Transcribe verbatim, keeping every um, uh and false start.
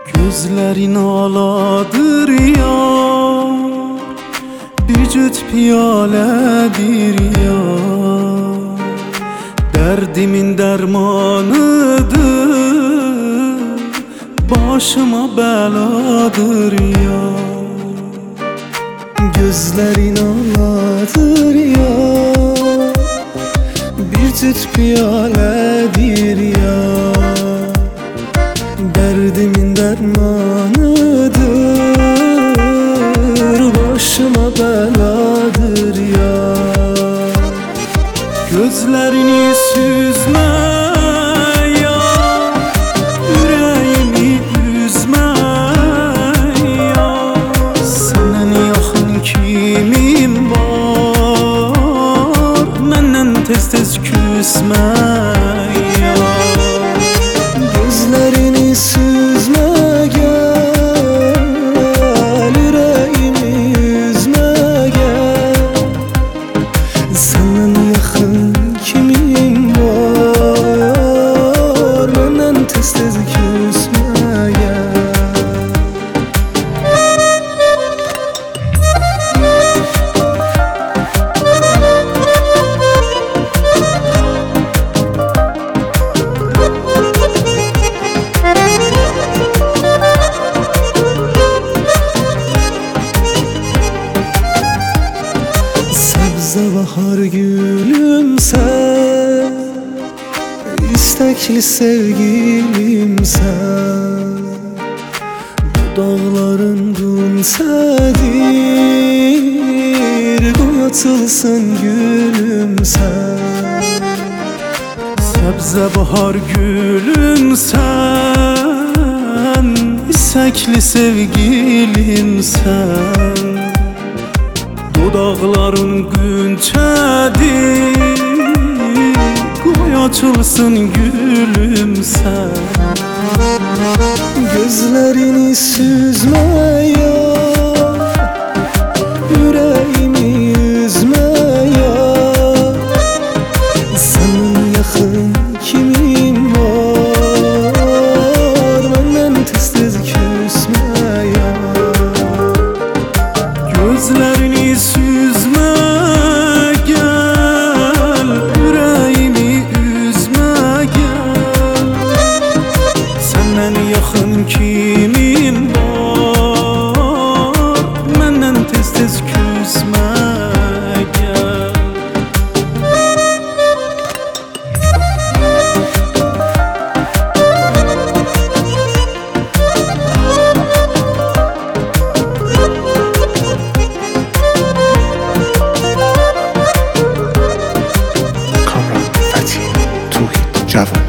Gözlerin aladır yar, bir cüt piyaledir yar. Derdimin dermanıdır, başıma beladır yar. Gözlerin aladır yar, bir cüt piyaledir yar. Derdimin dermanıdır, başıma beladır ya. Gözlerini süzme ya, yüreğimi üzme ya. Senden yakın kimim var, menden tez tez küsme ya. Gözlerini süzme gel, yüreğimi üzme gel. Senden yakın kimim var, benden tez tez küsme gel. Sebze bahar gülüm sen, istekli sevgilim sen. Bu dağların gümsedir, koy atılsın gülüm sen. Sebze bahar gülüm sen, istekli sevgilim sen. Dudakların günçedir, koy açılsın gülüm sen. Gözlerini süzme ya, yüreğimi üzme ya. Senin yakın kimim var, benden tez tez küsme ya. Gözlerini süzme gel, yüreğimi üzme gel. Senden yakın kimim var, menden tez tez küsme gel. Kamran, Fatih, Tuhi, Java.